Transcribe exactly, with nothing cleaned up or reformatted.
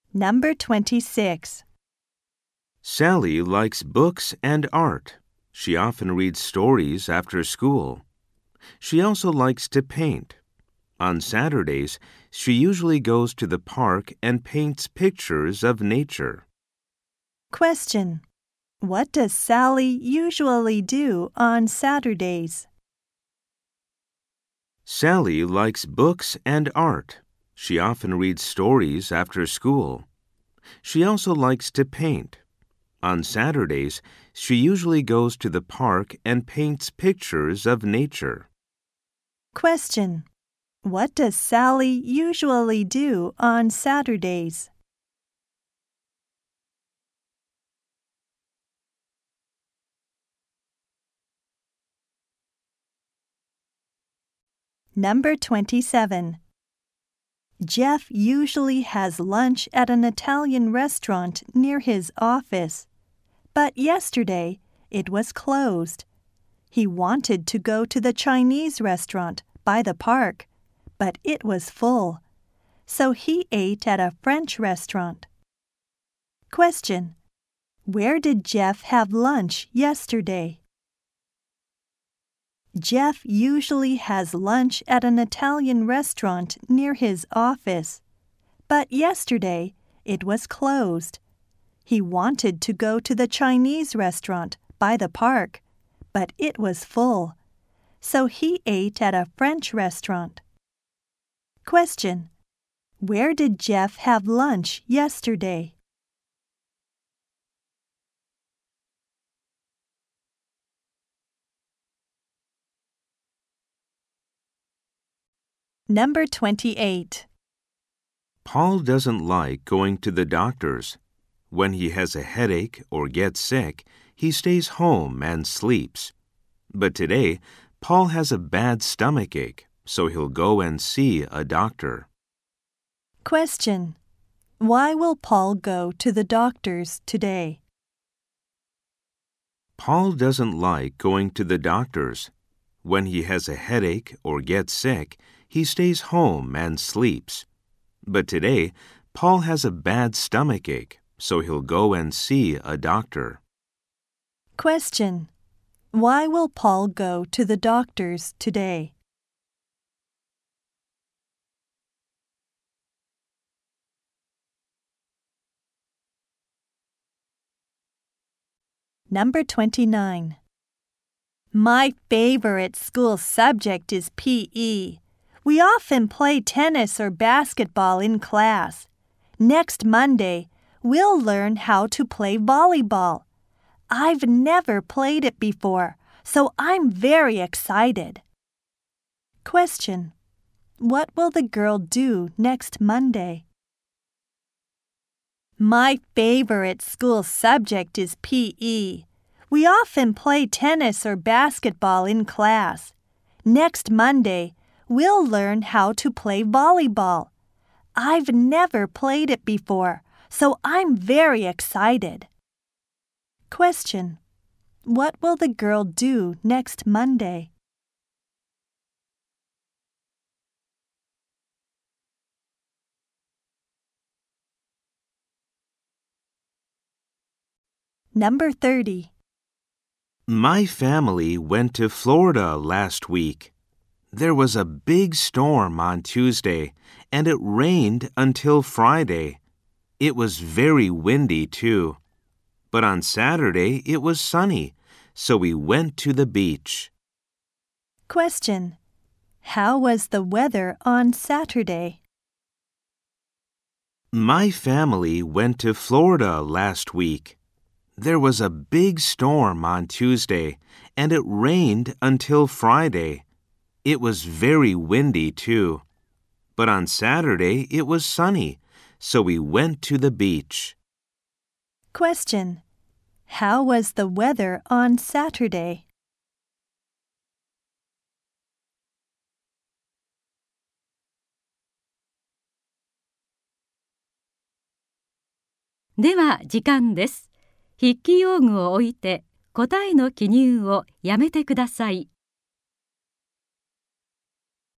Number twenty-six. Sally likes books and art. She often reads stories after school. She also likes to paint. On Saturdays, she usually goes to the park and paints pictures of nature. Question. What does Sally usually do on Saturdays? Sally likes books and art. She often reads stories after school. She also likes to paint. On Saturdays, she usually goes to the park and paints pictures of nature. Question. What does Sally usually do on Saturdays? Number twenty-seven. Jeff usually has lunch at an Italian restaurant near his office, but yesterday it was closed. He wanted to go to the Chinese restaurant by the park, but it was full, so he ate at a French restaurant. Question. Where did Jeff have lunch yesterday? Jeff usually has lunch at an Italian restaurant near his office, but yesterday it was closed. He wanted to go to the Chinese restaurant by the park, but it was full, so he ate at a French restaurant. Question. Where did Jeff have lunch yesterday? Number twenty-eight. Paul doesn't like going to the doctor's. When he has a headache or gets sick, he stays home and sleeps. But today, Paul has a bad stomachache, so he'll go and see a doctor. Question. Why will Paul go to the doctor's today? Paul doesn't like going to the doctor's. When he has a headache or gets sick, he stays home and sleeps. But today, Paul has a bad stomachache, so he'll go and see a doctor. Question. Why will Paul go to the doctor's today? Number twenty-nine. My favorite school subject is P E. We often play tennis or basketball in class. Next Monday, we'll learn how to play volleyball. I've never played it before, so I'm very excited. Question. What will the girl do next Monday? My favorite school subject is P E. We often play tennis or basketball in class. Next Monday, we'll learn how to play volleyball. I've never played it before, so I'm very excited. Question. What will the girl do next Monday? Number thirty. My family went to Florida last week. There was a big storm on Tuesday, and it rained until Friday. It was very windy, too. But on Saturday, it was sunny, so we went to the beach. Question. How was the weather on Saturday? My family went to Florida last week. There was a big storm on Tuesday, and it rained until Friday. It was very windy, too. But on Saturday, it was sunny, so we went to the beach. Question. How was the weather on Saturday? では時間です。筆記用具を置いて答えの記入をやめてください。